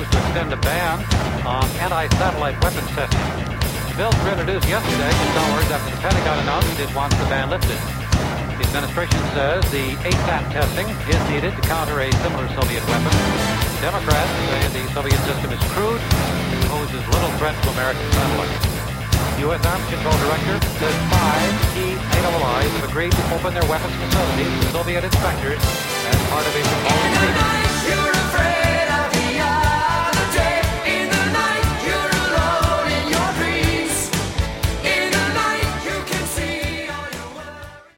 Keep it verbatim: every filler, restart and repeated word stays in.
proposed to extend a ban on anti-satellite weapons testing. Bills were introduced yesterday just hours after the Pentagon announced it wants the ban lifted. The administration says the A S A T testing is needed to counter a similar Soviet weapon. Democrats say the Soviet system is crude and poses little threat to American satellites. U S Arms Control Director says five key NATO allies have agreed to open their weapons facilities to Soviet inspectors as part of a proposed treaty.